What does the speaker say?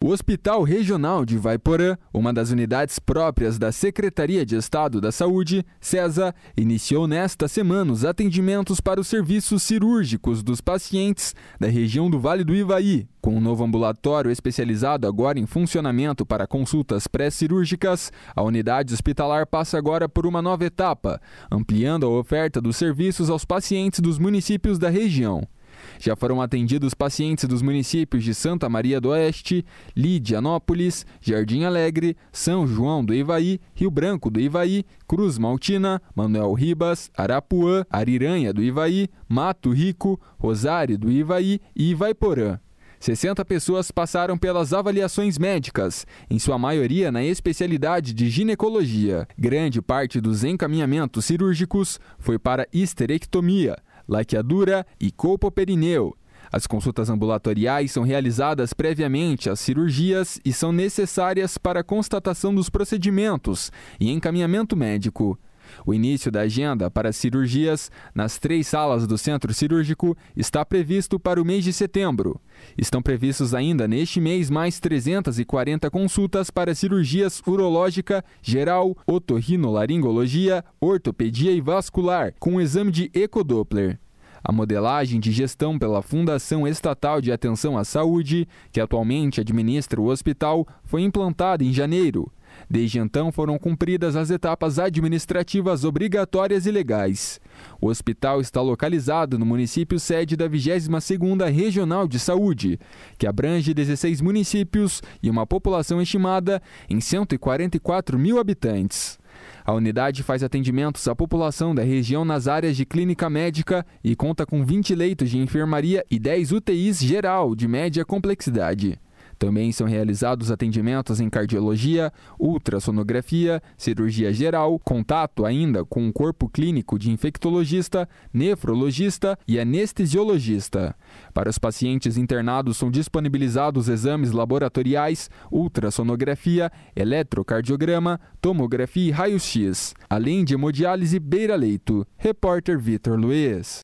O Hospital Regional de Ivaiporã, uma das unidades próprias da Secretaria de Estado da Saúde, SESA, iniciou nesta semana os atendimentos para os serviços cirúrgicos dos pacientes da região do Vale do Ivaí. Com um novo ambulatório especializado agora em funcionamento para consultas pré-cirúrgicas, a unidade hospitalar passa agora por uma nova etapa, ampliando a oferta dos serviços aos pacientes dos municípios da região. Já foram atendidos pacientes dos municípios de Santa Maria do Oeste, Lidianópolis, Jardim Alegre, São João do Ivaí, Rio Branco do Ivaí, Cruz Maltina, Manuel Ribas, Arapuã, Ariranha do Ivaí, Mato Rico, Rosário do Ivaí e Ivaiporã. 60 pessoas passaram pelas avaliações médicas, em sua maioria na especialidade de ginecologia. Grande parte dos encaminhamentos cirúrgicos foi para histerectomia, laqueadura e colpoperineu. As consultas ambulatoriais são realizadas previamente às cirurgias e são necessárias para a constatação dos procedimentos e encaminhamento médico. O início da agenda para cirurgias nas 3 salas do centro cirúrgico está previsto para o mês de setembro. Estão previstos ainda neste mês mais 340 consultas para cirurgias urológica, geral, otorrinolaringologia, ortopedia e vascular, com o exame de ecodoppler. A modelagem de gestão pela Fundação Estatal de Atenção à Saúde, que atualmente administra o hospital, foi implantada em janeiro. Desde então foram cumpridas as etapas administrativas obrigatórias e legais. O hospital está localizado no município sede da 22ª Regional de Saúde, que abrange 16 municípios e uma população estimada em 144 mil habitantes. A unidade faz atendimentos à população da região nas áreas de clínica médica e conta com 20 leitos de enfermaria e 10 UTIs geral de média complexidade. Também são realizados atendimentos em cardiologia, ultrassonografia, cirurgia geral, contato ainda com o corpo clínico de infectologista, nefrologista e anestesiologista. Para os pacientes internados são disponibilizados exames laboratoriais, ultrassonografia, eletrocardiograma, tomografia e raio-x, além de hemodiálise beira-leito. Repórter Vitor Luiz.